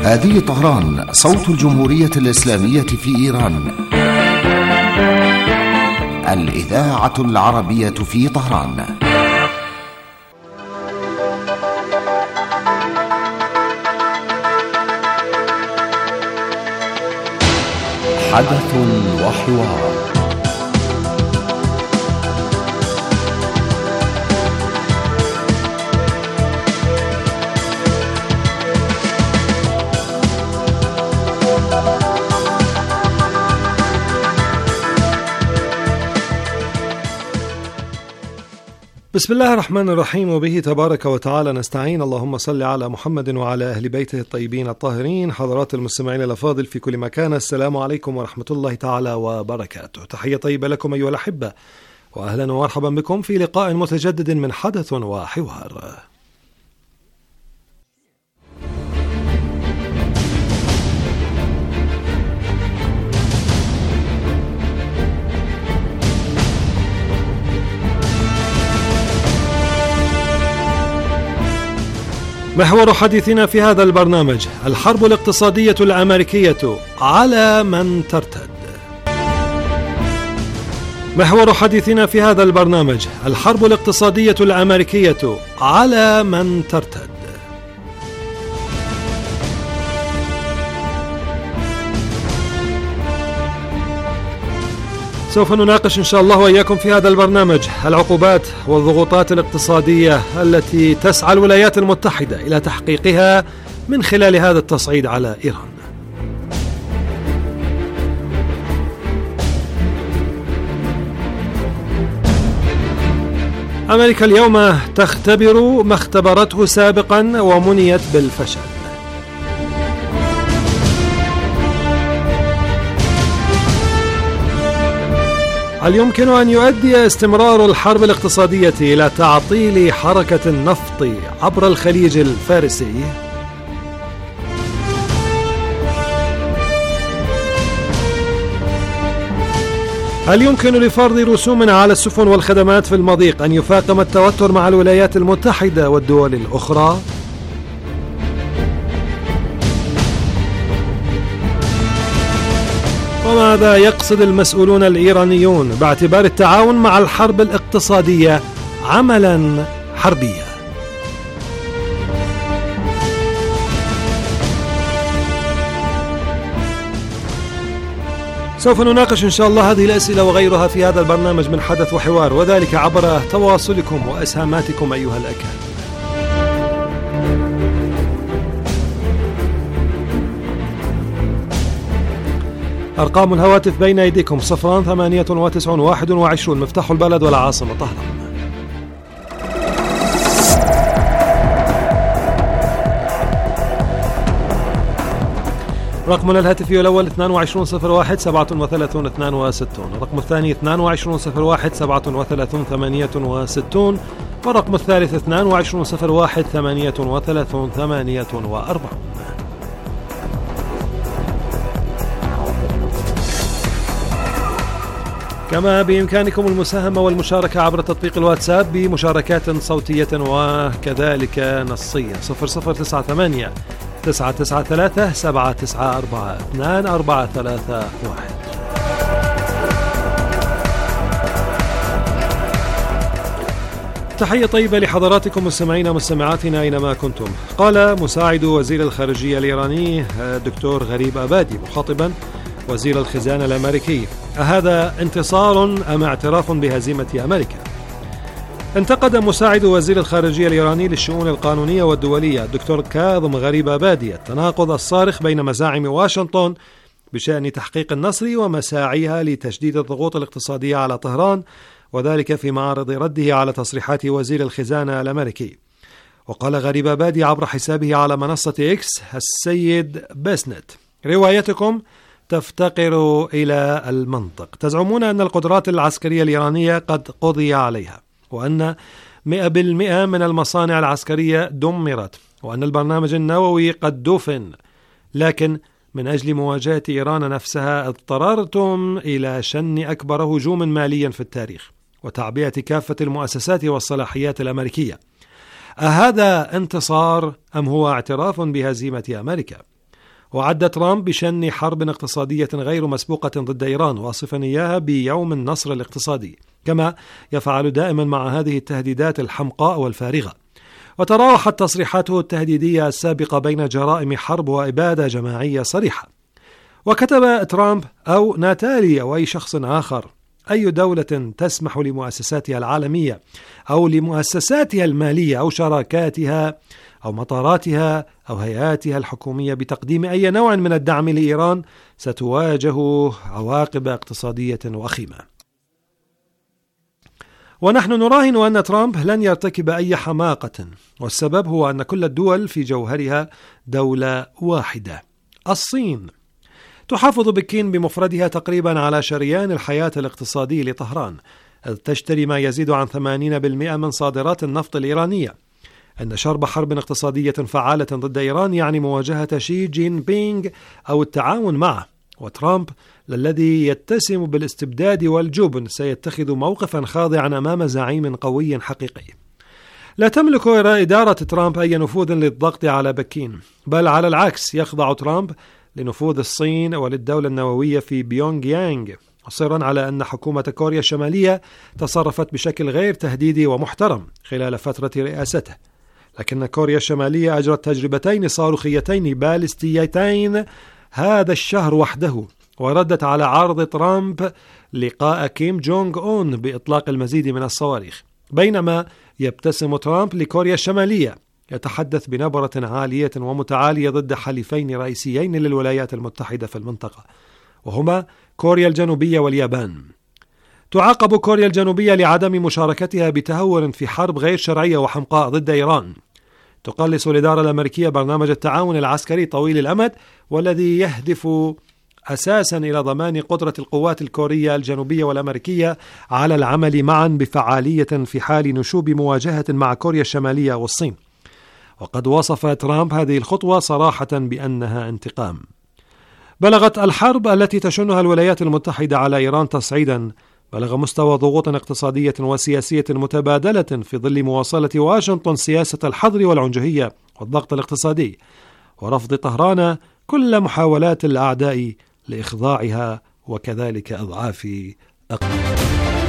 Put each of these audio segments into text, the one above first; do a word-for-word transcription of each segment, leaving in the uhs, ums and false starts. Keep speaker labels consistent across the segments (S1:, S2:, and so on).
S1: هذه طهران، صوت الجمهورية الإسلامية في إيران، الإذاعة العربية في طهران. حدث وحوار.
S2: بسم الله الرحمن الرحيم، وبه تبارك وتعالى نستعين. اللهم صل على محمد وعلى أهل بيته الطيبين الطاهرين. حضرات المستمعين الأفاضل في كل مكان، السلام عليكم ورحمة الله تعالى وبركاته. تحية طيبة لكم أيها الأحبة، وأهلا ومرحبا بكم في لقاء متجدد من حدث وحوار. محور حديثنا في هذا البرنامج: الحرب الاقتصادية الأمريكية على من ترتد. محور حديثنا في هذا البرنامج: الحرب الاقتصادية الأمريكية على من ترتد. سوف نناقش إن شاء الله وإياكم في هذا البرنامج العقوبات والضغوطات الاقتصادية التي تسعى الولايات المتحدة إلى تحقيقها من خلال هذا التصعيد على إيران. أمريكا اليوم تختبر ما اختبرته سابقا ومنيت بالفشل. هل يمكن أن يؤدي استمرار الحرب الاقتصادية إلى تعطيل حركة النفط عبر الخليج الفارسي؟ هل يمكن لفرض رسوم على السفن والخدمات في المضيق أن يفاقم التوتر مع الولايات المتحدة والدول الأخرى؟ وماذا يقصد المسؤولون الإيرانيون باعتبار التعاون مع الحرب الاقتصادية عملا حربيا؟ سوف نناقش إن شاء الله هذه الأسئلة وغيرها في هذا البرنامج من حدث وحوار، وذلك عبر تواصلكم وأسهاماتكم أيها الأكارم. أرقام الهواتف بين أيديكم: صفران ثمانية وتسعون واحد وعشرون مفتاح البلد والعاصمة طهران. رقمنا الهاتفي الأول اثنان وعشرون صفر واحد سبعة وثلاثون اثنان وستون، الرقم الثاني اثنان وعشرون صفر واحد سبعة وثلاثون ثمانية وستون، والرقم الثالث اثنان وعشرون صفر واحد ثمانية وثلاثون ثمانية وأربعون. كما بإمكانكم المساهمة والمشاركة عبر تطبيق الواتساب بمشاركات صوتية وكذلك نصية. صفر صفر تسعة ثمانية تسعة تسعة ثلاثة سبعة تسعة أربعة اثنان أربعة ثلاثة واحد. تحية طيبة لحضراتكم مستمعينا مستمعاتنا أينما كنتم. قال مساعد وزير الخارجية الإيراني الدكتور غريب أبادي مخاطبا وزير الخزانة الأمريكي: أهذا انتصار أم اعتراف بهزيمة أمريكا؟ انتقد مساعد وزير الخارجية الإيراني للشؤون القانونية والدولية الدكتور كاظم غريب أبادي التناقض الصارخ بين مزاعم واشنطن بشأن تحقيق النصر ومساعيها لتشديد الضغوط الاقتصادية على طهران، وذلك في معرض رده على تصريحات وزير الخزانة الأمريكي. وقال غريب أبادي عبر حسابه على منصة إكس: السيد بيسنت، روايتكم تفتقر إلى المنطق. تزعمون أن القدرات العسكرية الإيرانية قد قضي عليها، وأن مئة بالمئة من المصانع العسكرية دمرت، وأن البرنامج النووي قد دفن، لكن من أجل مواجهة إيران نفسها اضطررتم إلى شن أكبر هجوم مالي في التاريخ وتعبئة كافة المؤسسات والصلاحيات الأمريكية. أهذا انتصار أم هو اعتراف بهزيمة أمريكا؟ وعد ترامب بشن حرب اقتصادية غير مسبوقة ضد إيران، واصفا إياها بيوم النصر الاقتصادي، كما يفعل دائما مع هذه التهديدات الحمقاء والفارغة. وتراوحت تصريحاته التهديدية السابقة بين جرائم حرب وإبادة جماعية صريحة. وكتب ترامب أو ناتالي أو أي شخص آخر: أي دولة تسمح لمؤسساتها العالمية أو لمؤسساتها المالية أو شراكاتها أو مطاراتها أو هيئاتها الحكومية بتقديم أي نوع من الدعم لإيران ستواجه عواقب اقتصادية وخيمة. ونحن نراهن أن ترامب لن يرتكب أي حماقة، والسبب هو أن كل الدول في جوهرها دولة واحدة، الصين. تحافظ بكين بمفردها تقريبا على شريان الحياة الاقتصادي لطهران، إذ تشتري ما يزيد عن ثمانين بالمئة من صادرات النفط الإيرانية. أن شرب حرب اقتصادية فعالة ضد إيران يعني مواجهة شي جين بينغ أو التعاون معه، وترامب الذي يتسم بالاستبداد والجبن سيتخذ موقفا خاضعا أمام زعيم قوي حقيقي. لا تملك إدارة ترامب أي نفوذ للضغط على بكين، بل على العكس يخضع ترامب لنفوذ الصين وللدولة النووية في بيونغ يانغ، مصرا على أن حكومة كوريا الشمالية تصرفت بشكل غير تهديدي ومحترم خلال فترة رئاسته. لكن كوريا الشمالية أجرت تجربتين صاروخيتين باليستيتين هذا الشهر وحده، وردت على عرض ترامب لقاء كيم جونغ أون بإطلاق المزيد من الصواريخ. بينما يبتسم ترامب لكوريا الشمالية، يتحدث بنبرة عالية ومتعالية ضد حليفين رئيسيين للولايات المتحدة في المنطقة، وهما كوريا الجنوبية واليابان. تعاقب كوريا الجنوبية لعدم مشاركتها بتهور في حرب غير شرعية وحمقاء ضد إيران. تقلص الإدارة الأمريكية برنامج التعاون العسكري طويل الأمد، والذي يهدف أساسا إلى ضمان قدرة القوات الكورية الجنوبية والأمريكية على العمل معا بفعالية في حال نشوب مواجهة مع كوريا الشمالية والصين. وقد وصف ترامب هذه الخطوة صراحة بأنها انتقام. بلغت الحرب التي تشنها الولايات المتحدة على إيران تصعيدا، بلغ مستوى ضغوط اقتصادية وسياسية متبادلة في ظل مواصلة واشنطن سياسة الحظر والعنجهية والضغط الاقتصادي، ورفض طهران كل محاولات الأعداء لإخضاعها وكذلك أضعاف أقل.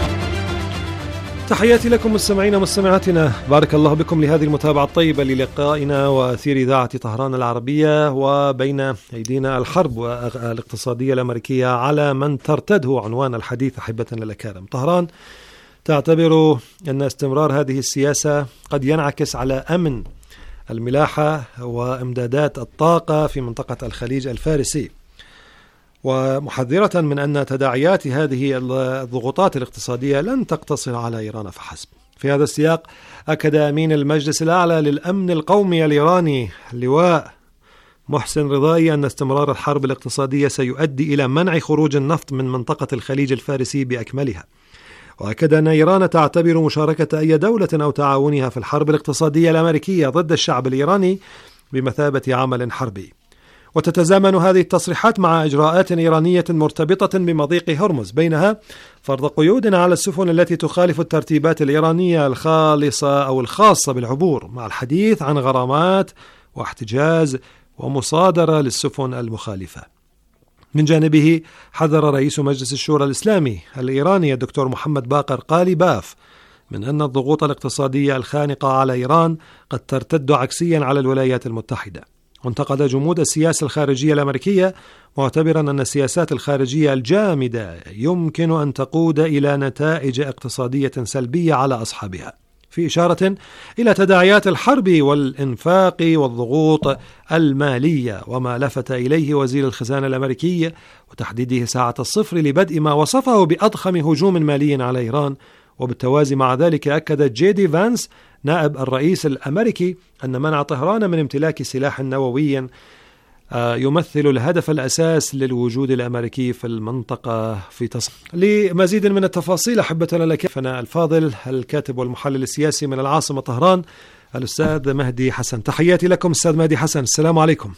S2: تحياتي لكم مستمعين ومستمعاتنا، بارك الله بكم لهذه المتابعة الطيبة للقائنا وأثير إذاعة طهران العربية. وبين أيدينا الحرب الاقتصادية الأمريكية على من ترتده عنوان الحديث أحبتنا الأكارم. طهران تعتبر أن استمرار هذه السياسة قد ينعكس على أمن الملاحة وإمدادات الطاقة في منطقة الخليج الفارسي، ومحذرة من أن تداعيات هذه الضغوطات الاقتصادية لن تقتصر على إيران فحسب. في هذا السياق أكد أمين المجلس الأعلى للأمن القومي الإيراني اللواء محسن رضائي أن استمرار الحرب الاقتصادية سيؤدي إلى منع خروج النفط من منطقة الخليج الفارسي بأكملها. وأكد أن إيران تعتبر مشاركة أي دولة أو تعاونها في الحرب الاقتصادية الأمريكية ضد الشعب الإيراني بمثابة عمل حربي. وتتزامن هذه التصريحات مع إجراءات إيرانية مرتبطة بمضيق هرمز، بينها فرض قيود على السفن التي تخالف الترتيبات الإيرانية الخالصة أو الخاصة بالعبور، مع الحديث عن غرامات واحتجاز ومصادرة للسفن المخالفة. من جانبه حذر رئيس مجلس الشورى الإسلامي الإيراني الدكتور محمد باقر قاليباف من أن الضغوط الاقتصادية الخانقة على إيران قد ترتد عكسيا على الولايات المتحدة. وانتقد جمود السياسة الخارجية الأمريكية، معتبرا أن السياسات الخارجية الجامدة يمكن أن تقود إلى نتائج اقتصادية سلبية على أصحابها، في إشارة إلى تداعيات الحرب والإنفاق والضغوط المالية، وما لفت إليه وزير الخزانة الأمريكي وتحديده ساعة الصفر لبدء ما وصفه بأضخم هجوم مالي على إيران. وبالتوازي مع ذلك أكد جي دي فانس نائب الرئيس الأمريكي أن منع طهران من امتلاك سلاح نووي يمثل الهدف الأساس للوجود الأمريكي في المنطقة في تص... لمزيد من التفاصيل أحبتنا لكيفنا الفاضل الكاتب والمحلل السياسي من العاصمة طهران الأستاذ مهدي حسن. تحياتي لكم أستاذ مهدي حسن، السلام عليكم.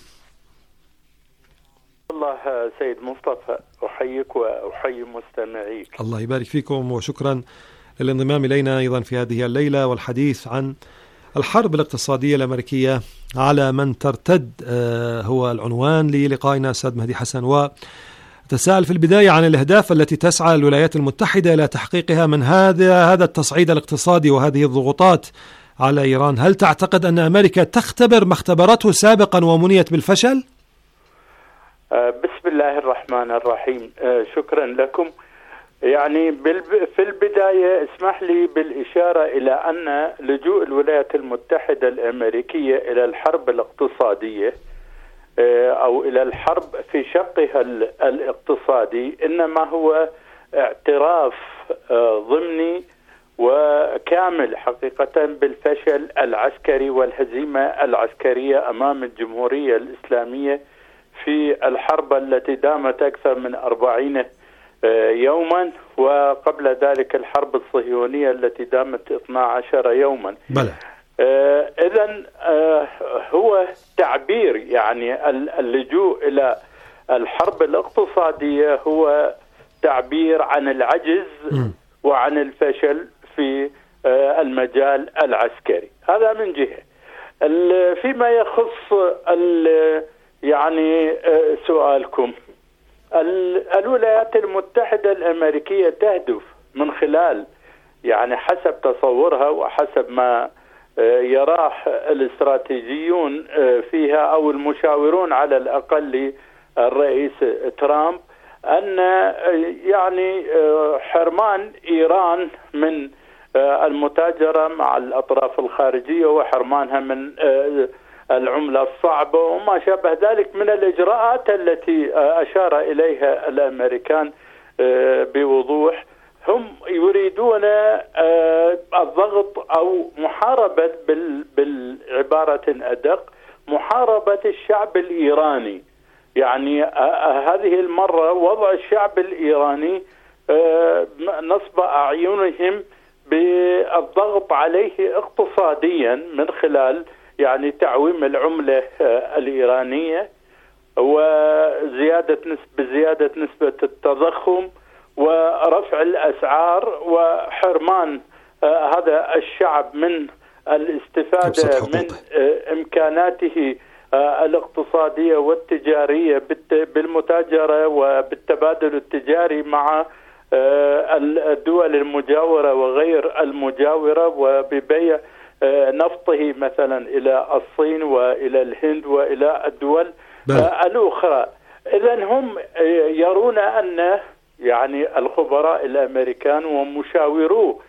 S3: الله سيد مصطفى، أحييك وأحيي مستمعيك.
S2: الله يبارك فيكم، وشكرا للانضمام إلينا أيضا في هذه الليلة والحديث عن الحرب الاقتصادية الأمريكية على من ترتد هو العنوان للقائنا أستاذ مهدي حسن، وتساءل في البداية عن الأهداف التي تسعى الولايات المتحدة إلى تحقيقها من هذا هذا التصعيد الاقتصادي وهذه الضغوطات على إيران. هل تعتقد أن أمريكا تختبر ما اختبرته سابقا ومنيت بالفشل؟
S3: بسم الله الرحمن الرحيم. شكرا لكم. يعني في البداية اسمح لي بالإشارة إلى أن لجوء الولايات المتحدة الأمريكية إلى الحرب الاقتصادية أو إلى الحرب في شقها الاقتصادي إنما هو اعتراف ضمني وكامل حقيقة بالفشل العسكري والهزيمة العسكرية أمام الجمهورية الإسلامية في الحرب التي دامت أكثر من أربعين يوما، وقبل ذلك الحرب الصهيونية التي دامت اثنا عشر يوما.
S2: بلى.
S3: آه إذن آه هو تعبير، يعني اللجوء إلى الحرب الاقتصادية هو تعبير عن العجز م. وعن الفشل في آه المجال العسكري. هذا من جهة. فيما يخص يعني آه سؤالكم، الولايات المتحدة الأمريكية تهدف من خلال يعني حسب تصورها وحسب ما يراه الاستراتيجيون فيها أو المشاورون على الأقل الرئيس ترامب أن يعني حرمان إيران من المتاجرة مع الأطراف الخارجية وحرمانها من العملة الصعبة وما شابه ذلك من الإجراءات التي أشار إليها الأمريكان بوضوح. هم يريدون الضغط أو محاربة بالعبارة أدق محاربة الشعب الإيراني. يعني هذه المرة وضع الشعب الإيراني نصب أعينهم بالضغط عليه اقتصاديا من خلال يعني تعويم العملة الإيرانية وزيادة نسبة زيادة نسبة التضخم ورفع الأسعار وحرمان هذا الشعب من الاستفادة من إمكاناته الاقتصادية والتجارية بالمتاجرة وبالتبادل التجاري مع الدول المجاورة وغير المجاورة وببيع نفطه مثلا إلى الصين وإلى الهند وإلى الدول الأخرى. إذن هم يرون أن يعني الخبراء الأمريكان ومشاورو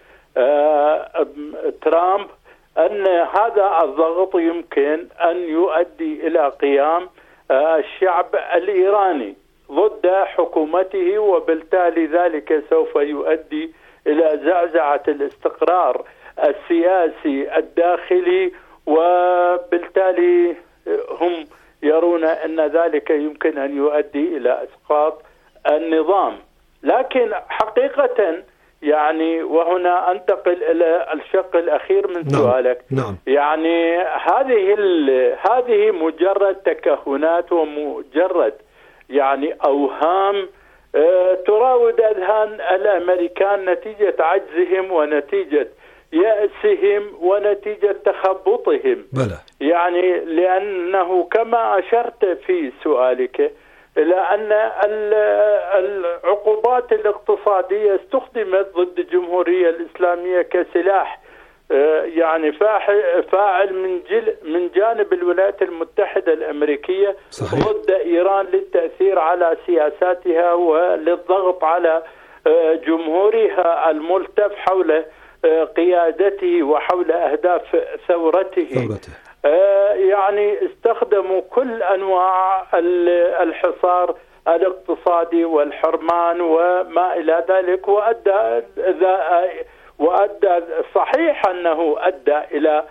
S3: ترامب أن هذا الضغط يمكن أن يؤدي إلى قيام الشعب الإيراني ضد حكومته، وبالتالي ذلك سوف يؤدي إلى زعزعة الاستقرار السياسي الداخلي، وبالتالي هم يرون أن ذلك يمكن أن يؤدي إلى إسقاط النظام. لكن حقيقة يعني وهنا أنتقل إلى الشق الأخير من نعم. سؤالك
S2: نعم.
S3: يعني هذه هذه مجرد تكهنات ومجرد يعني أوهام أه تراود أذهان الأمريكان نتيجة عجزهم ونتيجة يأسهم ونتيجة تخبطهم.
S2: بلى.
S3: يعني لأنه كما أشرت في سؤالك إلى أن العقوبات الاقتصادية استخدمت ضد الجمهورية الإسلامية كسلاح يعني فاعل من من جانب الولايات المتحدة الأمريكية
S2: صحيح.
S3: ضد إيران للتأثير على سياساتها وللضغط على جمهورها الملتف حول قيادته وحول أهداف ثورته.
S2: ثورته.
S3: يعني استخدموا كل أنواع الحصار الاقتصادي والحرمان وما إلى ذلك، وأدى وأدى صحيح أنه أدى إلى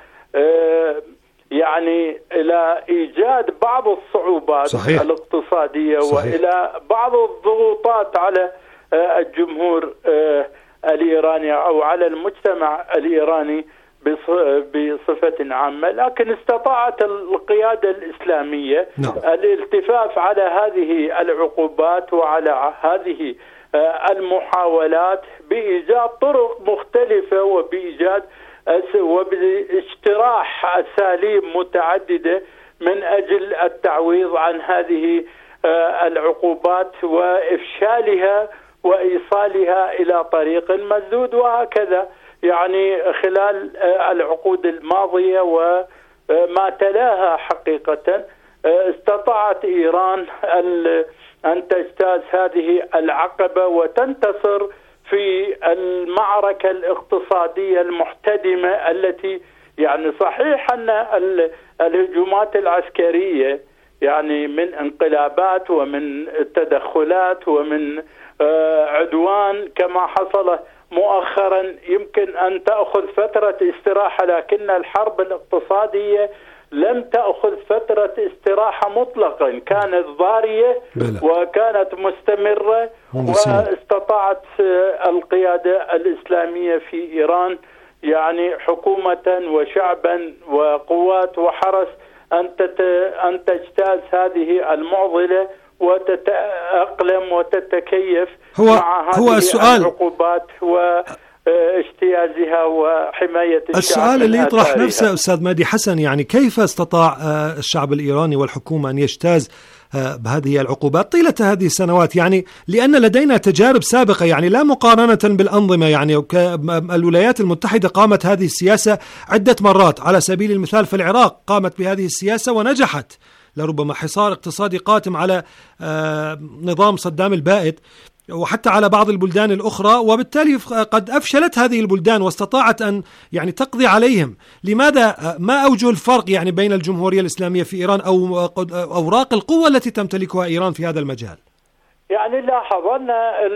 S3: يعني إلى إيجاد بعض الصعوبات
S2: صحيح.
S3: الاقتصادية صحيح. وإلى بعض الضغوطات على الجمهور الإيراني أو على المجتمع الإيراني بصفة عامة. لكن استطاعت القيادة الإسلامية
S2: نعم.
S3: الالتفاف على هذه العقوبات وعلى هذه المحاولات بإيجاد طرق مختلفة وبإيجاد وباجتراح أساليب متعددة من أجل التعويض عن هذه العقوبات وإفشالها وإيصالها إلى طريق مسدود. وهكذا يعني خلال العقود الماضية وما تلاها حقيقة استطاعت إيران أن تجتاز هذه العقبة وتنتصر في المعركة الاقتصادية المحتدمة التي يعني صحيح أن الهجومات العسكرية يعني من انقلابات ومن تدخلات ومن عدوان كما حصل مؤخرا يمكن أن تأخذ فترة استراحة، لكن الحرب الاقتصادية لم تأخذ فترة استراحة مطلقا، كانت ضارية وكانت مستمرة، واستطاعت القيادة الإسلامية في إيران يعني حكومة وشعبا وقوات وحرس أن أن تجتاز هذه المعضلة وتتأقلم وتتكيف
S2: هو
S3: مع هذه
S2: هو السؤال
S3: العقوبات واجتيازها وحماية الشعب.
S2: السؤال اللي يطرح نفسه أستاذ مهدي حسن، يعني كيف استطاع الشعب الإيراني والحكومة أن يجتاز بهذه العقوبات طيلة هذه السنوات؟ يعني لأن لدينا تجارب سابقة، يعني لا مقارنة بالأنظمة، يعني الولايات المتحدة قامت هذه السياسة عدة مرات، على سبيل المثال في العراق قامت بهذه السياسة ونجحت، لربما حصار اقتصادي قاتم على نظام صدام البائد، وحتى على بعض البلدان الأخرى، وبالتالي قد أفشلت هذه البلدان واستطاعت أن يعني تقضي عليهم. لماذا ما أوجه الفرق يعني بين الجمهورية الإسلامية في إيران أو أوراق القوة التي تمتلكها إيران في هذا المجال؟
S3: يعني لاحظ أن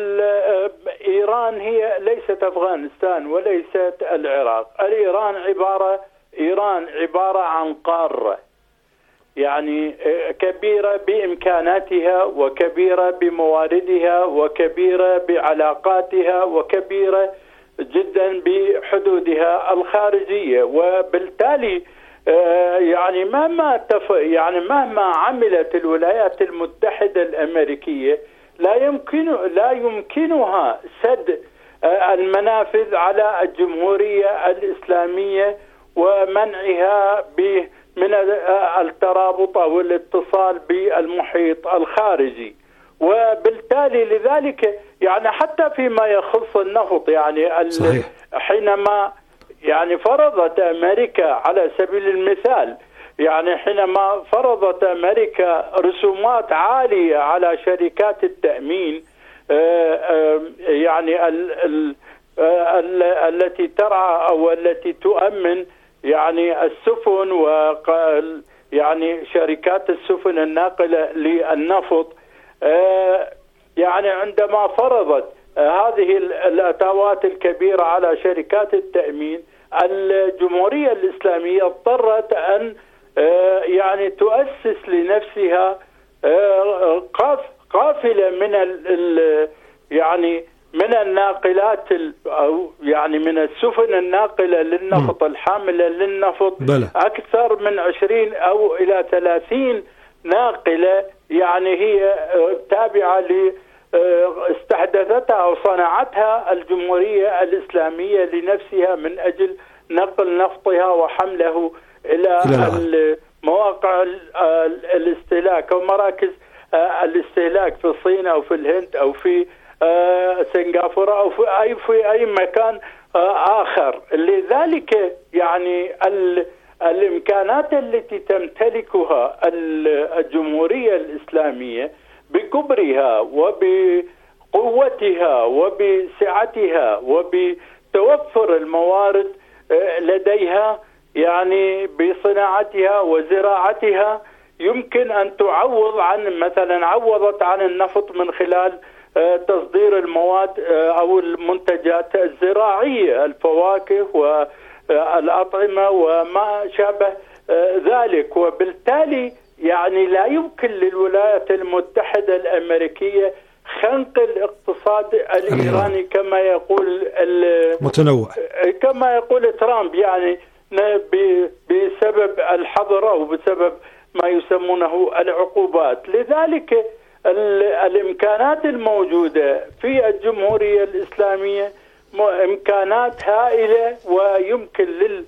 S3: إيران هي ليست أفغانستان وليست العراق. الإيران عبارة إيران عبارة عن قارة يعني كبيرة بإمكاناتها وكبيرة بمواردها وكبيرة بعلاقاتها وكبيرة جدا بحدودها الخارجية، وبالتالي يعني مهما تف... يعني مهما عملت الولايات المتحدة الأمريكية لا يمكن لا يمكنها سد المنافذ على الجمهورية الإسلامية ومنعها ب من الترابط أو الاتصال بالمحيط الخارجي. وبالتالي لذلك يعني حتى فيما يخص النفط يعني
S2: صحيح.
S3: حينما يعني فرضت أمريكا على سبيل المثال يعني حينما فرضت أمريكا رسومات عالية على شركات التأمين يعني ال ال ال التي ترعى أو التي تؤمن يعني السفن و يعني شركات السفن الناقلة للنفط، يعني عندما فرضت هذه الأتاوات الكبيرة على شركات التأمين، الجمهورية الإسلامية اضطرت أن يعني تؤسس لنفسها قافلة من ال يعني من الناقلات أو يعني من السفن الناقلة للنفط م. الحاملة للنفط بلى. أكثر من عشرين أو إلى ثلاثين ناقلة يعني هي تابعة ل استحدثتها أو صنعتها الجمهورية الإسلامية لنفسها من أجل نقل نفطها وحمله إلى مواقع الاستهلاك أو مراكز الاستهلاك في الصين أو في الهند أو في سنغافورة أو في أي في أي مكان آخر. لذلك يعني الإمكانات التي تمتلكها الجمهورية الإسلامية بكبرها وبقوتها وبسعتها وبتوفر الموارد لديها يعني بصناعتها وزراعتها يمكن أن تعوض عن مثلا عوضت عن النفط من خلال تصدير المواد أو المنتجات الزراعية، الفواكه والأطعمة وما شابه ذلك. وبالتالي يعني لا يمكن للولايات المتحدة الأمريكية خنق الاقتصاد الإيراني كما يقول
S2: متنوع
S3: كما يقول ترامب، يعني بسبب الحظر أو بسبب ما يسمونه العقوبات. لذلك الإمكانات الموجودة في الجمهورية الإسلامية إمكانات هائلة، ويمكن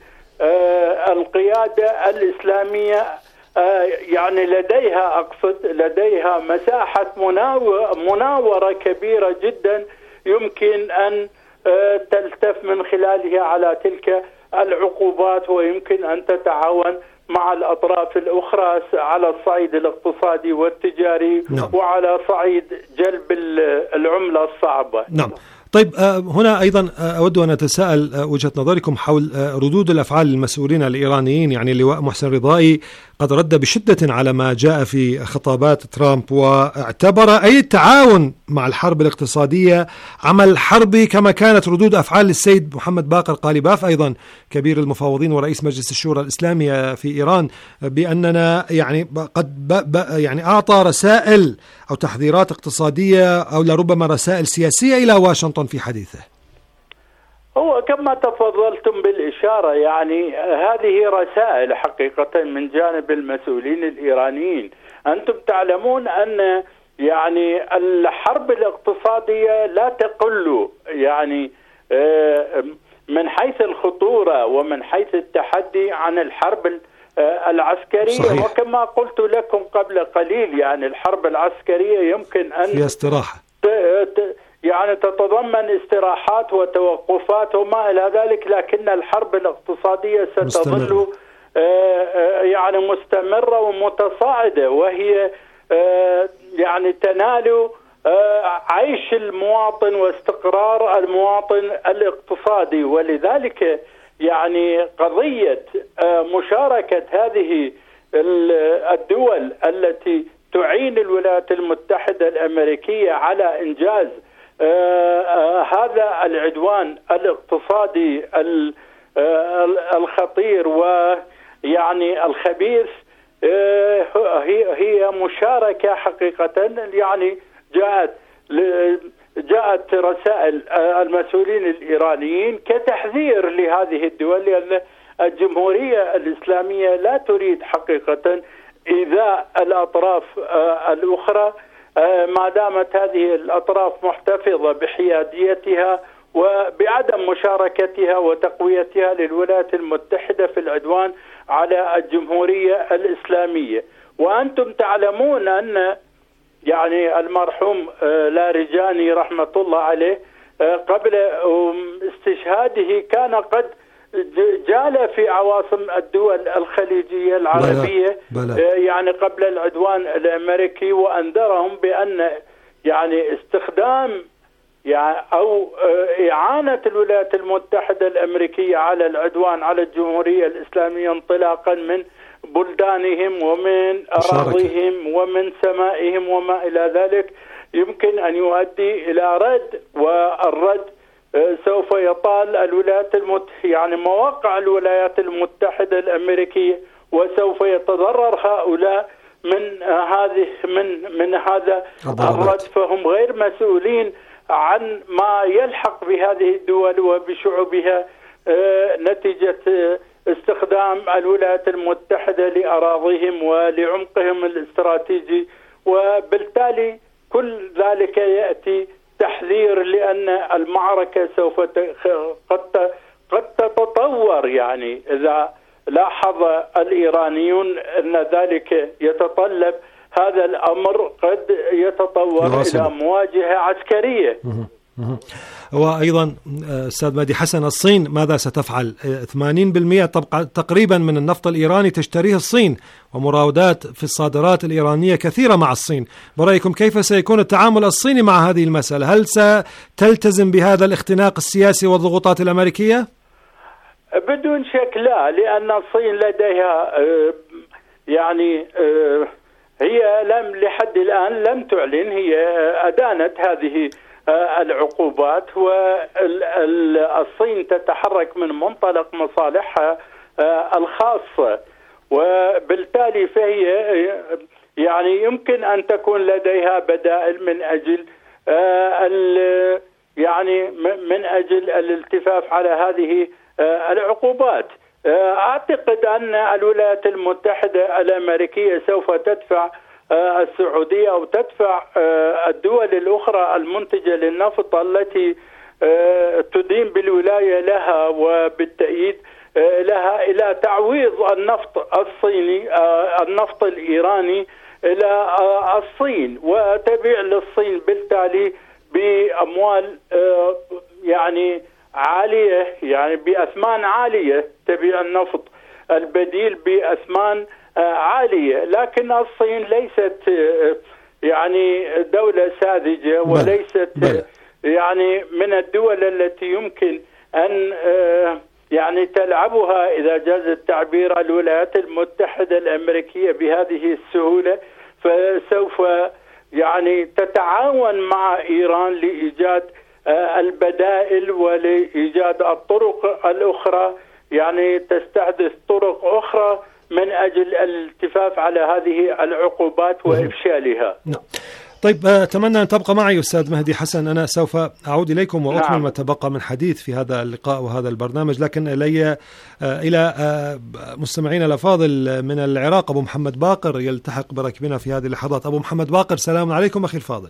S3: للقيادة الإسلامية يعني لديها أقصد لديها مساحة مناورة كبيرة جدا يمكن أن تلتف من خلالها على تلك العقوبات، ويمكن أن تتعاون مع الأطراف الأخرى على الصعيد الاقتصادي والتجاري. نعم. وعلى صعيد جلب العملة الصعبة.
S2: نعم. طيب هنا أيضا أود أن أتساءل وجهة نظركم حول ردود الأفعال المسؤولين الإيرانيين. يعني اللواء محسن رضائي قد رد بشدة على ما جاء في خطابات ترامب، واعتبر أي تعاون مع الحرب الاقتصادية عمل حربي، كما كانت ردود أفعال السيد محمد باقر قالباف أيضا كبير المفوضين ورئيس مجلس الشورى الإسلامي في إيران، بأننا يعني قد يعني أعطى رسائل أو تحذيرات اقتصادية أو لربما رسائل سياسية إلى واشنطن في حديثه.
S3: هو كما تفضلتم بالإشارة، يعني هذه رسائل حقيقة من جانب المسؤولين الإيرانيين. أنتم تعلمون أن يعني الحرب الاقتصادية لا تقل يعني من حيث الخطورة ومن حيث التحدي عن الحرب العسكرية. صحيح. وكما قلت لكم قبل قليل يعني الحرب العسكرية يمكن أن
S2: في استراحة
S3: يعني تتضمن استراحات وتوقفات وما إلى ذلك، لكن الحرب الاقتصادية ستظل مستمر. يعني مستمرة ومتصاعدة، وهي يعني تنال عيش المواطن واستقرار المواطن الاقتصادي. ولذلك يعني قضية مشاركة هذه الدول التي تعين الولايات المتحدة الأمريكية على إنجاز آه آه هذا العدوان الاقتصادي الخطير ويعني الخبيث، آه هي هي مشاركة حقيقة. يعني جاءت جاءت رسائل المسؤولين الإيرانيين كتحذير لهذه الدول، لأن الجمهورية الإسلامية لا تريد حقيقة إيذاء الأطراف الأخرى ما دامت هذه الأطراف محتفظة بحياديتها وبعدم مشاركتها وتقويتها للولايات المتحدة في العدوان على الجمهورية الإسلامية. وأنتم تعلمون أن يعني المرحوم لارجاني رحمة الله عليه قبل استشهاده كان قد جال في عواصم الدول الخليجية العربية بلا بلا. يعني قبل العدوان الأمريكي، وأنذرهم بأن يعني استخدام يعني أو إعانة الولايات المتحدة الأمريكية على العدوان على الجمهورية الإسلامية انطلاقا من بلدانهم ومن أراضيهم ومن سمائهم وما إلى ذلك يمكن أن يؤدي إلى رد، والرد سوف يطال الولايات المتحدة يعني مواقع الولايات المتحدة الأمريكية، وسوف يتضرر هؤلاء من هذه من من هذا الرد. فهم غير مسؤولين عن ما يلحق بهذه الدول وبشعوبها نتيجة استخدام الولايات المتحدة لأراضيهم ولعمقهم الاستراتيجي، وبالتالي كل ذلك يأتي تحذير لأن المعركة سوف قد قد تتطور. يعني إذا لاحظ الإيرانيون أن ذلك يتطلب هذا الأمر قد يتطور يواصل. إلى مواجهة عسكرية.
S2: وأيضا أستاذ مهدي حسن، الصين ماذا ستفعل؟ ثمانين بالمئة تقريبا من النفط الإيراني تشتريه الصين، ومراودات في الصادرات الإيرانية كثيرة مع الصين. برأيكم كيف سيكون التعامل الصيني مع هذه المسألة؟ هل ستلتزم بهذا الاختناق السياسي والضغوطات الأمريكية؟
S3: بدون شك لا، لأن الصين لديها يعني هي لم لحد الآن لم تعلن، هي أدانت هذه العقوبات، والصين تتحرك من منطلق مصالحها الخاصة، وبالتالي فهي يعني يمكن أن تكون لديها بدائل من أجل يعني من أجل الالتفاف على هذه العقوبات. أعتقد أن الولايات المتحدة الأمريكية سوف تدفع السعودية أو تدفع الدول الأخرى المنتجة للنفط التي تدين بالولاية لها وبالتأييد لها إلى تعويض النفط الصيني النفط الإيراني إلى الصين، وتبيع للصين بالتالي بأموال يعني عالية، يعني بأثمان عالية، تبيع النفط البديل بأثمان عالية. لكن الصين ليست يعني دولة ساذجة وليست بل. يعني من الدول التي يمكن أن يعني تلعبها إذا جاز التعبير الولايات المتحدة الأمريكية بهذه السهولة، فسوف يعني تتعاون مع إيران لإيجاد البدائل ولإيجاد الطرق الأخرى، يعني تستحدث طرق أخرى من أجل الالتفاف على هذه العقوبات وإفشالها.
S2: نعم. طيب أتمنى أن تبقى معي أستاذ مهدي حسن، أنا سوف أعود إليكم وأكمل نعم. ما تبقى من حديث في هذا اللقاء وهذا البرنامج، لكن إلي إلى مستمعين الأفاضل من العراق أبو محمد باقر يلتحق بركبنا في هذه اللحظات. أبو محمد باقر، سلام عليكم أخي الفاضل.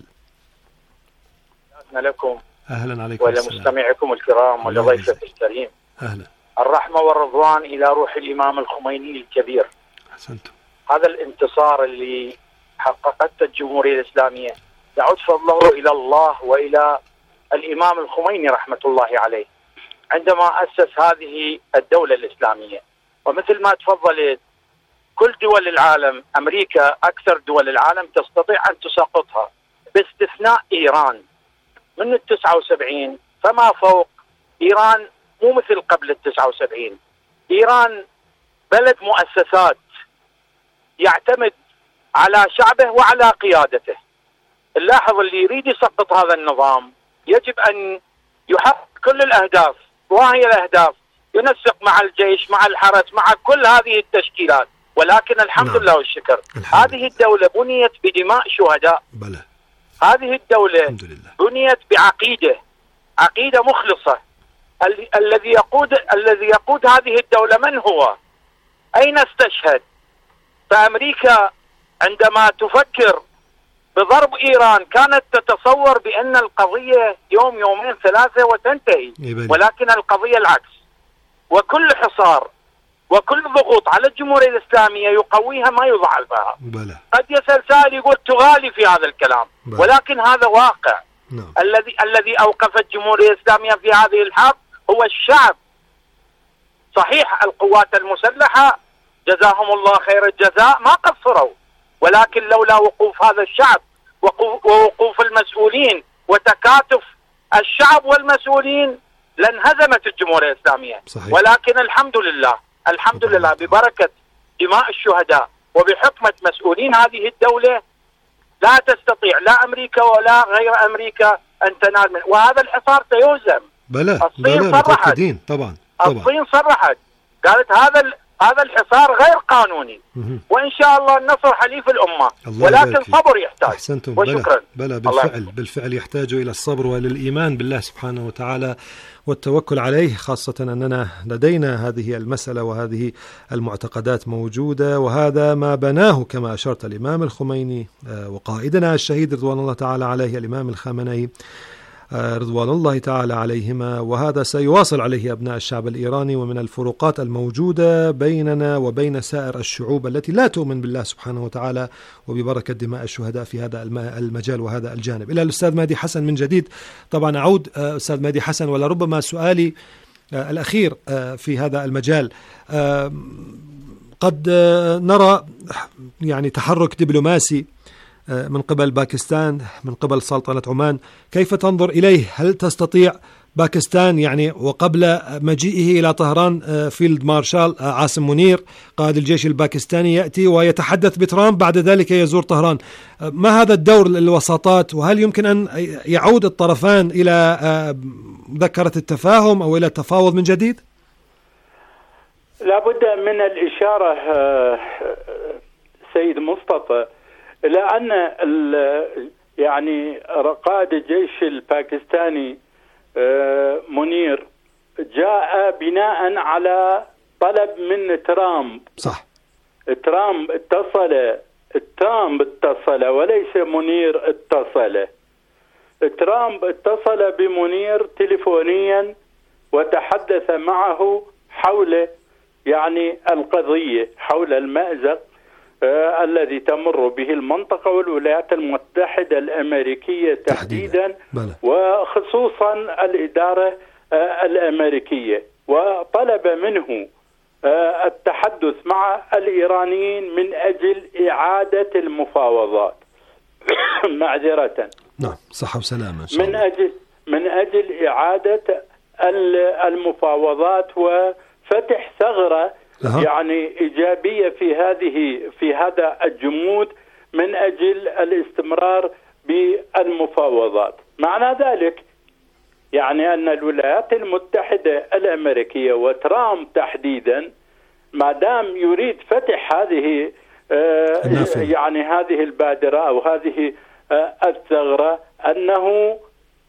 S4: لكم
S2: أهلا عليكم
S4: ولمستمعكم الكرام ولضيفك الكريم.
S2: أهلا.
S4: الرحمة والرضوان إلى روح الإمام الخميني الكبير.
S2: أحسنتم.
S4: هذا الانتصار اللي حققته الجمهورية الإسلامية يعود فضله إلى الله وإلى الإمام الخميني رحمة الله عليه عندما أسس هذه الدولة الإسلامية. ومثل ما تفضلت، كل دول العالم، أمريكا أكثر دول العالم تستطيع أن تسقطها باستثناء إيران. من التسعة وسبعين فما فوق، إيران مو مثل قبل التسعة وسبعين. إيران بلد مؤسسات يعتمد على شعبه وعلى قيادته. اللاحظ اللي يريد يسقط هذا النظام يجب أن يحقق كل الأهداف. وهي الأهداف ينسق مع الجيش، مع الحرس، مع كل هذه التشكيلات. ولكن الحمد نعم. لله والشكر، هذه الدولة بنيت بدماء شهداء.
S2: بلى.
S4: هذه الدولة بنيت بعقيدة، عقيدة مخلصة. ال- الذي يقود الذي يقود هذه الدولة من هو؟ أين استشهد؟ فأمريكا عندما تفكر بضرب إيران كانت تتصور بأن القضية يوم يومين ثلاثة وتنتهي، ولكن القضية العكس. وكل حصار وكل ضغوط على الجمهورية الإسلامية يقويها ما يضعفها. قد يسأل سائل يقول تغالي في هذا الكلام، بلى. ولكن هذا واقع.
S2: نعم.
S4: الذي الذي أوقف الجمهورية الإسلامية في هذه الحرب هو الشعب. صحيح القوات المسلحة جزاهم الله خير الجزاء ما قصروا، ولكن لولا وقوف هذا الشعب ووقوف المسؤولين وتكاتف الشعب والمسؤولين لانهزمت الجمهورية الإسلامية.
S2: صحيح.
S4: ولكن الحمد لله الحمد لله ببركة دماء الشهداء وبحكمة مسؤولين هذه الدولة لا تستطيع لا أمريكا ولا غير أمريكا أن تنال منه. وهذا الحصار سيهزم.
S2: بلى
S4: الصين صرحت
S2: طبعا.
S4: طبعا الصين صرحت قالت هذا هذا الحصار غير قانوني، وإن شاء الله النصر حليف الأمة، ولكن صبر يحتاج.
S2: أحسنتم.
S4: وشكرا.
S2: بلى بالفعل بالفعل يحتاج إلى الصبر وللإيمان بالله سبحانه وتعالى والتوكل عليه، خاصة أننا لدينا هذه المسألة وهذه المعتقدات موجودة، وهذا ما بناه كما أشرت الإمام الخميني وقائدنا الشهيد رضوان الله تعالى عليه الإمام الخامنئي رضوان الله تعالى عليهما، وهذا سيواصل عليه أبناء الشعب الإيراني. ومن الفروقات الموجودة بيننا وبين سائر الشعوب التي لا تؤمن بالله سبحانه وتعالى وببركة دماء الشهداء في هذا المجال وهذا الجانب. إلى الأستاذ مهدي حسن من جديد. طبعا أعود أستاذ مهدي حسن، ولربما سؤالي الأخير في هذا المجال. قد نرى يعني تحرك دبلوماسي من قبل باكستان، من قبل سلطنة عمان، كيف تنظر إليه؟ هل تستطيع باكستان يعني وقبل مجيئه إلى طهران فيلد مارشال عاصم منير قائد الجيش الباكستاني يأتي ويتحدث بترامب، بعد ذلك يزور طهران، ما هذا الدور للوساطات؟ وهل يمكن أن يعود الطرفان إلى مذكرة التفاهم أو إلى التفاوض من جديد؟
S3: لا بد من الإشارة سيد مصطفى إلى أن يعني قائد الجيش الباكستاني منير جاء بناء على طلب من ترامب.
S2: صح.
S3: ترامب اتصل ترامب اتصل وليس منير اتصل. ترامب اتصل بمنير تليفونيا وتحدث معه حول يعني القضية، حول المأزق آه الذي تمر به المنطقة والولايات المتحدة الأمريكية تحديدا, تحديداً. وخصوصا الإدارة آه الأمريكية، وطلب منه آه التحدث مع الإيرانيين من أجل إعادة المفاوضات. معذرة.
S2: نعم، صحة وسلامة إن شاء
S3: من
S2: الله.
S3: أجل من أجل إعادة المفاوضات وفتح ثغرة أه. يعني إيجابية في هذه في هذا الجمود من أجل الاستمرار بالمفاوضات. معنى ذلك يعني أن الولايات المتحدة الأمريكية وترامب تحديدا ما دام يريد فتح هذه آه يعني هذه البادرة أو هذه آه الثغرة، أنه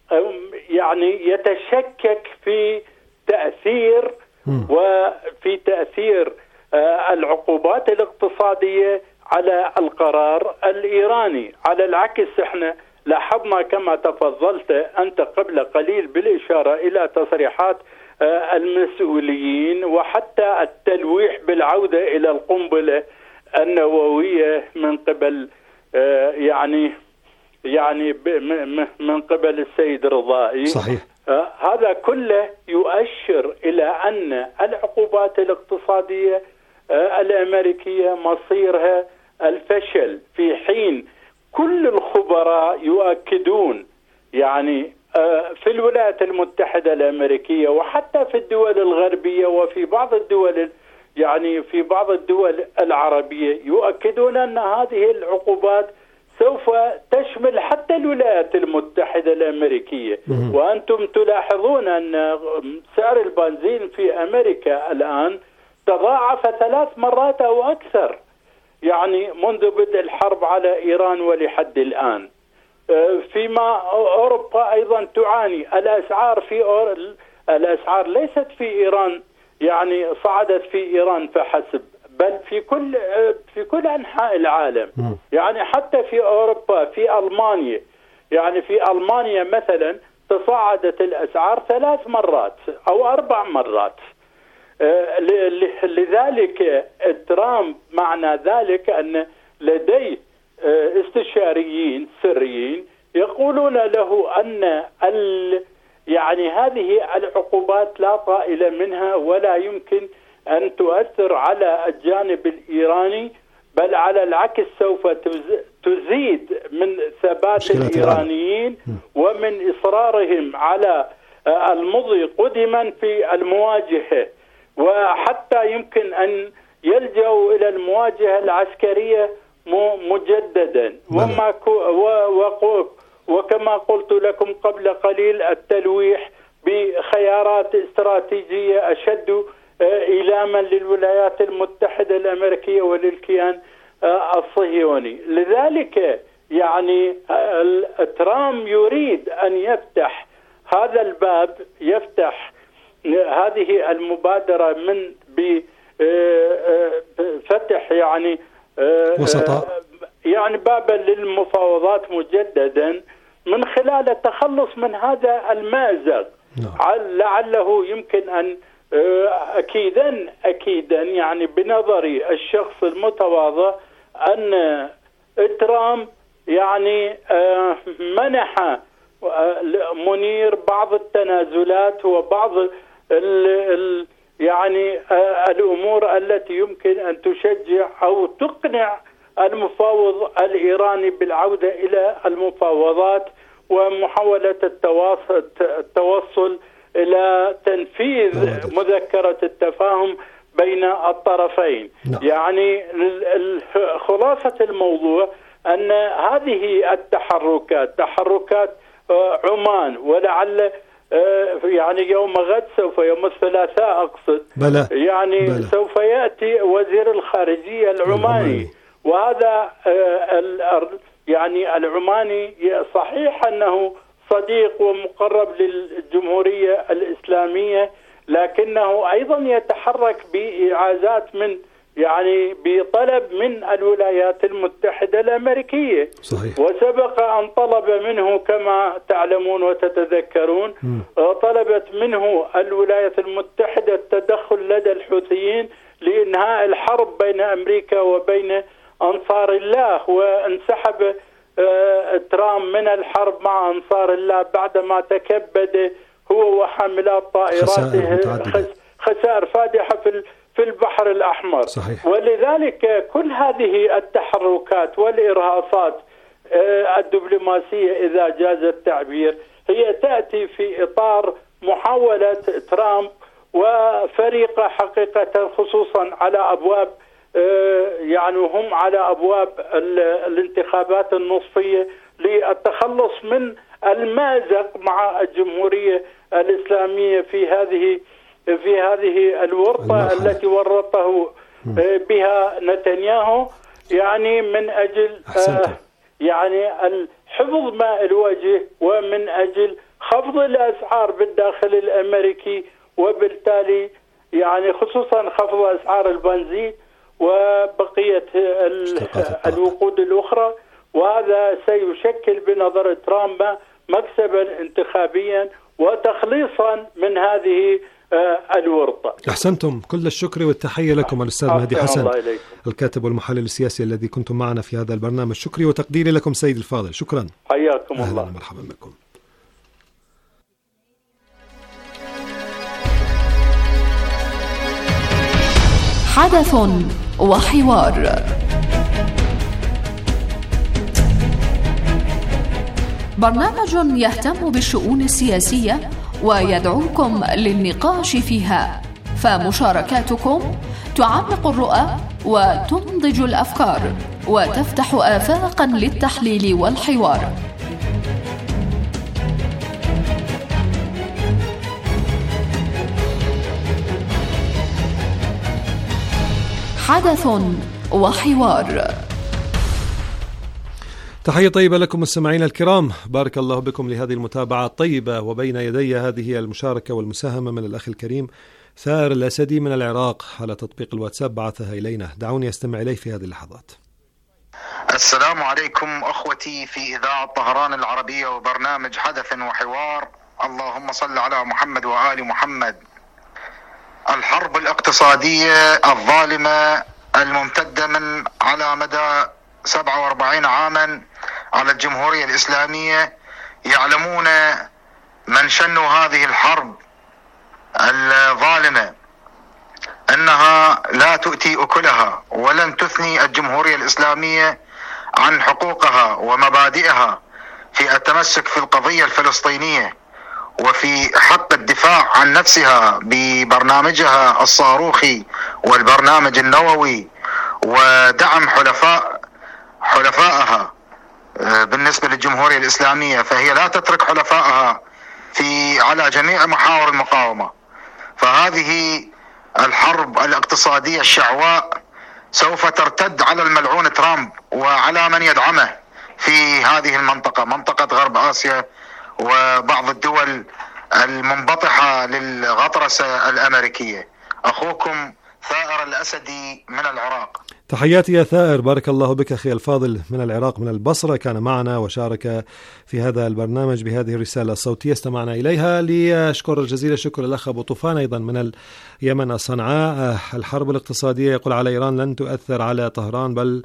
S3: يعني يتشكك في تأثير وفي تأثير العقوبات الاقتصادية على القرار الإيراني. على العكس احنا لاحظنا كما تفضلت أنت قبل قليل بالإشارة إلى تصريحات المسؤولين وحتى التلويح بالعودة إلى القنبلة النووية من قبل يعني يعني من قبل السيد رضائي.
S2: صحيح.
S3: آه هذا كله يؤشر إلى أن العقوبات الاقتصادية آه الأمريكية مصيرها الفشل، في حين كل الخبراء يؤكدون يعني آه في الولايات المتحدة الأمريكية وحتى في الدول الغربية وفي بعض الدول يعني في بعض الدول العربية يؤكدون أن هذه العقوبات سوف تشمل حتى الولايات المتحدة الأمريكية. وأنتم تلاحظون أن سعر البنزين في أمريكا الآن تضاعف ثلاث مرات أو أكثر يعني منذ بدء الحرب على إيران ولحد الآن. فيما أوروبا أيضا تعاني الأسعار في أور... الأسعار ليست في إيران يعني صعدت في إيران فحسب، بل في كل في كل أنحاء العالم. يعني حتى في أوروبا، في ألمانيا، يعني في ألمانيا مثلا تصاعدت الأسعار ثلاث مرات أو أربع مرات. لذلك ترامب معنى ذلك أن لديه استشاريين سريين يقولون له أن ال يعني هذه العقوبات لا طائل منها ولا يمكن أن تؤثر على الجانب الإيراني، بل على العكس سوف تزيد من ثبات الإيرانيين ومن إصرارهم على المضي قدما في المواجهة، وحتى يمكن أن يلجأوا إلى المواجهة العسكرية مجددا. وما وكما قلت لكم قبل قليل التلويح بخيارات استراتيجية أشد إيلاما للولايات المتحدة الأمريكية وللكيان الصهيوني. لذلك يعني ترامب يريد أن يفتح هذا الباب، يفتح هذه المبادرة من بفتح يعني
S2: وسطاء
S3: يعني بابا للمفاوضات مجددا من خلال التخلص من هذا المأزق. لعله يمكن أن أكيدا أكيدا يعني بنظري الشخص المتواضع أن ترامب يعني منح منير بعض التنازلات وبعض ال ال يعني الأمور التي يمكن أن تشجع أو تقنع المفاوض الإيراني بالعودة إلى المفاوضات ومحاولة التواصل التوصل إلى تنفيذ مذكرة التفاهم بين الطرفين.
S2: no.
S3: يعني خلاصة الموضوع أن هذه التحركات تحركات عمان، ولعل يعني يوم غد سوف يوم الثلاثاء أقصد
S2: بلا.
S3: يعني
S2: بلا.
S3: سوف يأتي وزير الخارجية العماني، وهذا يعني العماني صحيح أنه صديق ومقرب للجمهورية الإسلامية، لكنه أيضا يتحرك بإعازات من يعني بطلب من الولايات المتحدة الأمريكية.
S2: صحيح.
S3: وسبق أن طلب منه كما تعلمون وتتذكرون م. طلبت منه الولايات المتحدة التدخل لدى الحوثيين لإنهاء الحرب بين أمريكا وبين أنصار الله، وانسحب ترامب من الحرب مع أنصار الله بعدما تكبد هو وحاملات طائراته خسائر فادحة في في البحر الأحمر.
S2: صحيح.
S3: ولذلك كل هذه التحركات والإرهاصات الدبلوماسية إذا جاز التعبير هي تأتي في إطار محاولة ترامب وفريقه حقيقة، خصوصا على أبواب يعني هم على أبواب الانتخابات النصفية، للتخلص من المأزق مع الجمهورية الإسلامية في هذه في هذه الورطة التي ورطه بها نتنياهو، يعني من أجل آه يعني حفظ ماء الوجه ومن أجل خفض الأسعار بالداخل الأمريكي، وبالتالي يعني خصوصا خفض أسعار البنزين وبقية الوقود الأخرى، وهذا سيشكل بنظر ترامب مكسبا انتخابيا وتخليصا من هذه الورطة.
S2: أحسنتم، كل الشكر والتحية لكم الأستاذ مهدي حسن الكاتب والمحلل السياسي الذي كنتم معنا في هذا البرنامج. شكري وتقديري لكم سيد الفاضل، شكرا.
S3: حياكم الله.
S2: أهلا ومرحبا بكم.
S5: حدث وحوار. برنامج يهتم بالشؤون السياسية ويدعوكم للنقاش فيها، فمشاركاتكم تعمق الرؤى وتنضج الأفكار وتفتح آفاقا للتحليل والحوار. حدث وحوار.
S2: تحية طيبة لكم مستمعينا الكرام، بارك الله بكم لهذه المتابعة الطيبة. وبين يدي هذه المشاركة والمساهمة من الأخ الكريم ثائر الأسدي من العراق على تطبيق الواتساب، بعثها إلينا، دعوني أستمع إليه في هذه اللحظات.
S6: السلام عليكم أخوتي في إذاعة طهران العربية وبرنامج حدث وحوار. اللهم صل على محمد وآل محمد. الحرب الاقتصادية الظالمة الممتدة من على مدى سبعة وأربعين عاما على الجمهورية الإسلامية، يعلمون من شنوا هذه الحرب الظالمة أنها لا تؤتي أكلها ولن تثني الجمهورية الإسلامية عن حقوقها ومبادئها في التمسك في القضية الفلسطينية وفي حق الدفاع عن نفسها ببرنامجها الصاروخي والبرنامج النووي ودعم حلفاء حلفائها بالنسبة للجمهورية الإسلامية. فهي لا تترك حلفائها في على جميع محاور المقاومة. فهذه الحرب الاقتصادية الشعواء سوف ترتد على الملعون ترامب وعلى من يدعمه في هذه المنطقة، منطقة غرب آسيا وبعض الدول المنبطحة للغطرسة الأمريكية. أخوكم ثائر الأسدي من العراق.
S2: تحياتي يا ثائر، بارك الله بك أخي الفاضل من العراق من البصرة، كان معنا وشارك في هذا البرنامج بهذه الرسالة الصوتية استمعنا إليها. لأشكر جزيل الشكر الأخ أبو طوفان أيضا من اليمن الصنعاء. الحرب الاقتصادية يقول على إيران لن تؤثر على طهران بل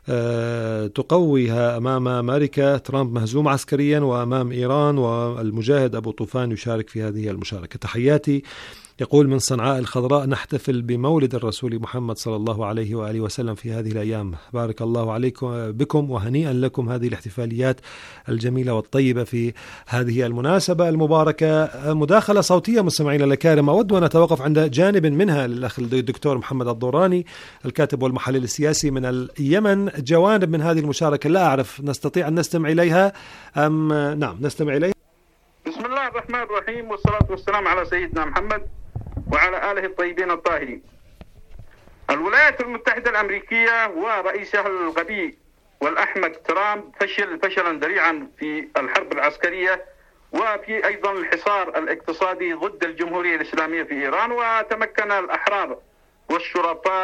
S2: تقويها أمام أمريكا. ترامب مهزوم عسكريا وأمام إيران. والمجاهد أبو طوفان يشارك في هذه المشاركة. تحياتي يقول من صنعاء الخضراء نحتفل بمولد الرسول محمد صلى الله عليه وآله وسلم في هذه الأيام. بارك الله عليكم بكم وهنيئا لكم هذه الاحتفاليات الجميلة والطيبة في هذه المناسبة المباركة. مداخلة صوتية مستمعينا الكرام، أود أن أتوقف عند جانب منها للأخ الدكتور محمد الضوراني الكاتب والمحلل السياسي من اليمن. جوانب من هذه المشاركة لا أعرف نستطيع أن نستمع إليها أم نعم نستمع إليها.
S7: بسم الله الرحمن الرحيم، والصلاة والسلام على سيدنا محمد وعلى آله الطيبين الطاهرين. الولايات المتحدة الأمريكية ورئيسها الغبي والأحمق ترامب فشل فشلا ذريعا في الحرب العسكرية وفي أيضا الحصار الاقتصادي ضد الجمهورية الإسلامية في إيران. وتمكن الأحرار والشرفاء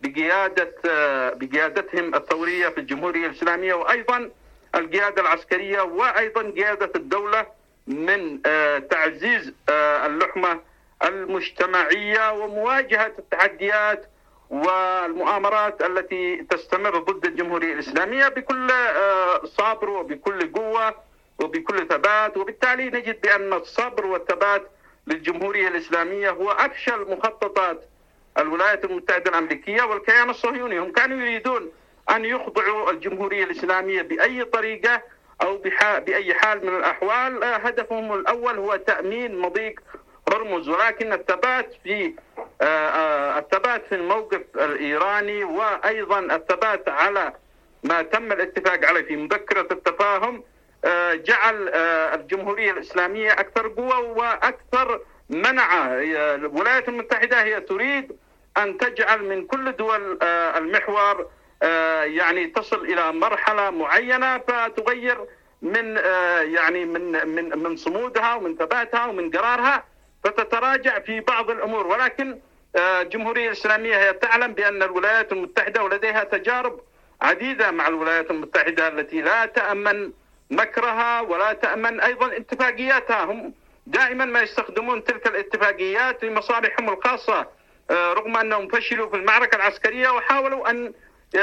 S7: بقيادة بقيادتهم الثورية في الجمهورية الإسلامية، وأيضا القيادة العسكرية وأيضا قيادة الدولة من تعزيز اللحمة المجتمعية ومواجهة التحديات والمؤامرات التي تستمر ضد الجمهورية الإسلامية بكل صبر وبكل قوة وبكل ثبات. وبالتالي نجد بأن الصبر والثبات للجمهورية الإسلامية هو أفشل مخططات الولايات المتحدة الأمريكية والكيان الصهيوني. هم كانوا يريدون أن يخضعوا الجمهورية الإسلامية بأي طريقة أو بأي حال من الأحوال. هدفهم الأول هو تأمين مضيق هرمز، ولكن الثبات في الثبات في الموقف الإيراني وأيضا الثبات على ما تم الاتفاق عليه في مذكرة التفاهم جعل الجمهورية الإسلامية أكثر قوة وأكثر منعة. الولايات المتحدة هي تريد أن تجعل من كل دول المحور يعني تصل إلى مرحلة معينة فتغير من يعني من من من صمودها ومن ثباتها ومن قرارها، فتتراجع في بعض الأمور. ولكن الجمهورية الإسلامية هي تعلم بأن الولايات المتحدة ولديها تجارب عديدة مع الولايات المتحدة التي لا تأمن مكرها ولا تأمن أيضا اتفاقياتها. هم دائما ما يستخدمون تلك الاتفاقيات لمصالحهم الخاصة، رغم أنهم فشلوا في المعركة العسكرية وحاولوا أن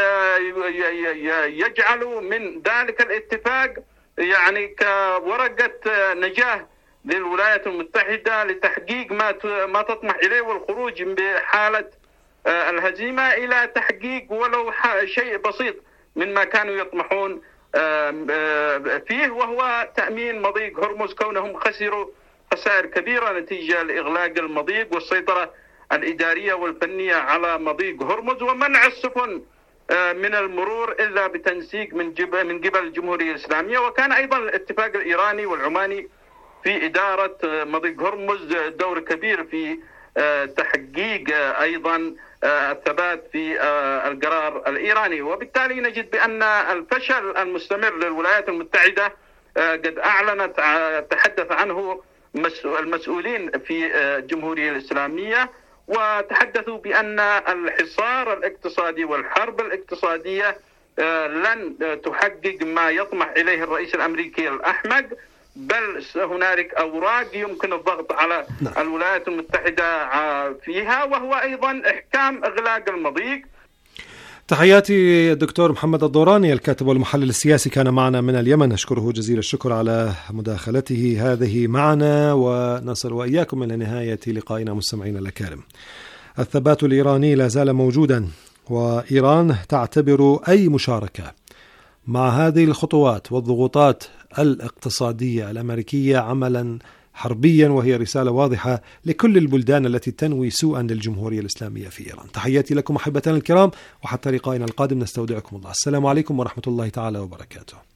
S7: يجعلوا من ذلك الاتفاق يعني كورقة نجاة للولايات المتحدة لتحقيق ما ما تطمح إليه والخروج بحالة الهزيمة إلى تحقيق ولو شيء بسيط مما كانوا يطمحون فيه، وهو تأمين مضيق هرمز، كونهم خسروا خسائر كبيرة نتيجة لإغلاق المضيق والسيطرة الإدارية والفنية على مضيق هرمز ومنع السفن من المرور إلا بتنسيق من من قبل الجمهورية الإسلامية. وكان أيضا الاتفاق الإيراني والعماني في إدارة مضيق هرمز دور كبير في تحقيق أيضا الثبات في القرار الإيراني. وبالتالي نجد بأن الفشل المستمر للولايات المتحدة قد أعلنت تحدث عنه المسؤولين في الجمهورية الإسلامية، وتحدثوا بأن الحصار الاقتصادي والحرب الاقتصادية لن تحقق ما يطمح إليه الرئيس الأمريكي الأحمق، بل هنالك أوراق يمكن الضغط على الولايات المتحدة فيها، وهو أيضا إحكام إغلاق المضيق.
S2: تحياتي الدكتور محمد الضوراني الكاتب والمحلل السياسي كان معنا من اليمن، أشكره جزيل الشكر على مداخلته هذه معنا، ونصل وإياكم إلى نهاية لقائنا مستمعينا الأكارم. الثبات الإيراني لا زال موجودا، وإيران تعتبر أي مشاركة مع هذه الخطوات والضغوطات الاقتصادية الأمريكية عملا حربيا، وهي رسالة واضحة لكل البلدان التي تنوي سوءا للجمهورية الإسلامية في إيران. تحياتي لكم أحبتنا الكرام، وحتى لقائنا القادم نستودعكم الله. السلام عليكم ورحمة الله تعالى وبركاته.